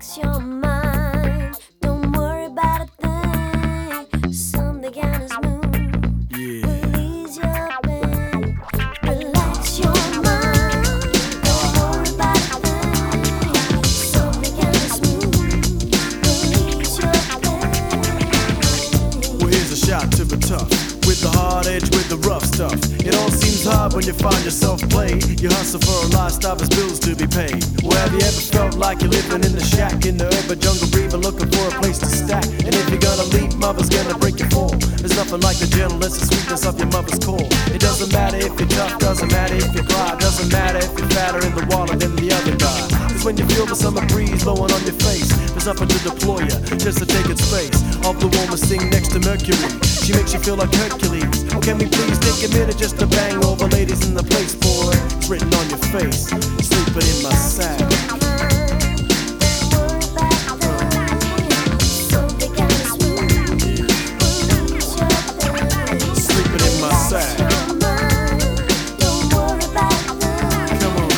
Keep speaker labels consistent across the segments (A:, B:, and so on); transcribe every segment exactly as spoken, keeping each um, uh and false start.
A: Relax your mind, don't worry about a thing. Something kind of smooth,
B: Yeah.
A: release your pain. Relax your mind, don't worry about a thing. Something kind of smooth, release your pain.
B: Well, here's a shot to the tough, with the hard edge, with the rough stuff. It all seems hard when you find yourself played. You hustle for a lifestyle, there's bills to be paid. Well, have you ever felt like you're living in the shack, in the urban jungle, breathing, looking for a place to stack? And if you're gonna leave, mother's gonna break your fall. There's nothing like the gentleness and sweetness of your mother's call. It doesn't matter if you're tough, doesn't matter if you cry, doesn't matter if you're fatter in the water than the other guy. It's when you feel the summer breeze blowing on your face, there's nothing to deploy you, just to take its space. Of the warmest thing next to Mercury, she makes you feel like Hercules. Oh, can we please take a minute just to bang all the ladies in the place, boy? It's written on your face, sleeping in my sack. Sleeping in my sack. Come on.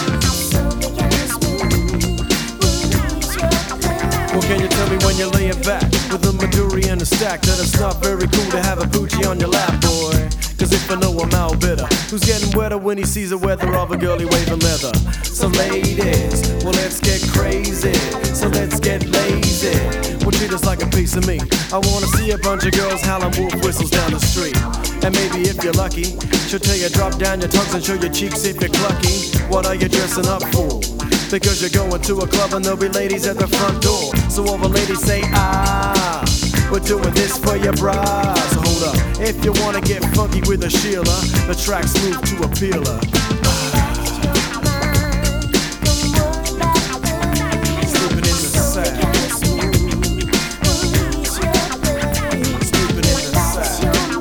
B: Well, can you tell me when you're laying back with a Maduri and a stack that it's not very cool to have a poochie on your lap, boy? Cause if I know I'm out bitter, who's getting wetter when he sees the weather of a girlie waving leather? So ladies, well let's get crazy, so let's get lazy. Well, treat us like a piece of meat. I wanna see a bunch of girls howling wolf whistles down the street. And maybe if you're lucky, she'll tell you drop down your tongues and show your cheeks if you're clucky. What are you dressing up for? Because you're going to a club and there'll be ladies at the front door. So all the ladies say, ah, we're doing this for your bra. So hold up, if you wanna get funky with a Sheila, the track's smooth to a peeler. Sleeping in the sack. Sleeping in the sack.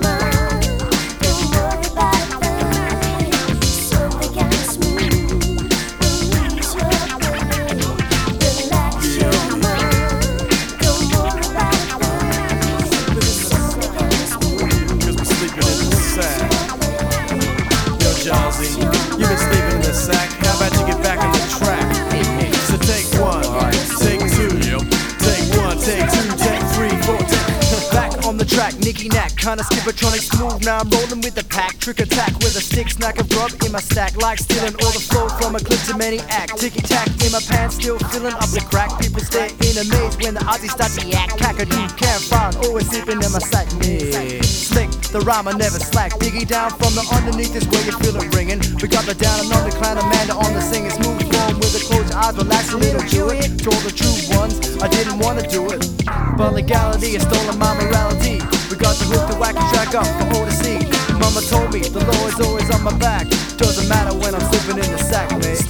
B: Jazzy, you've been sleeping in the sack. How about you get back on the track? So take one, take two, take one, take two, take three, four, take.
C: Back on the track, Nicky Knack, kinda skippertronic smooth. Now I'm rolling with the pack, trick attack with a stick, snack of grub in my stack, like stealing all the flow from a kleptomaniac. Ticky tack in my pants, still filling up the crack. People stare in amaze when the Aussies start to yak. Cockadoo, can't find, always sleeping in my sack. Yeah. Slick, the rhyme I never slack. Biggie down from the underneath is where you feel it ringing. We got the down and on the clan, Amanda on the singing. Smooth form with the closed eyes, relax a little, do it. To all the true ones, I didn't wanna do it, but legality has stolen my morality. We got the hook, the wacky track up for all to see. Mama told me the law is always on my back. Doesn't matter when I'm sleeping in the sack, man.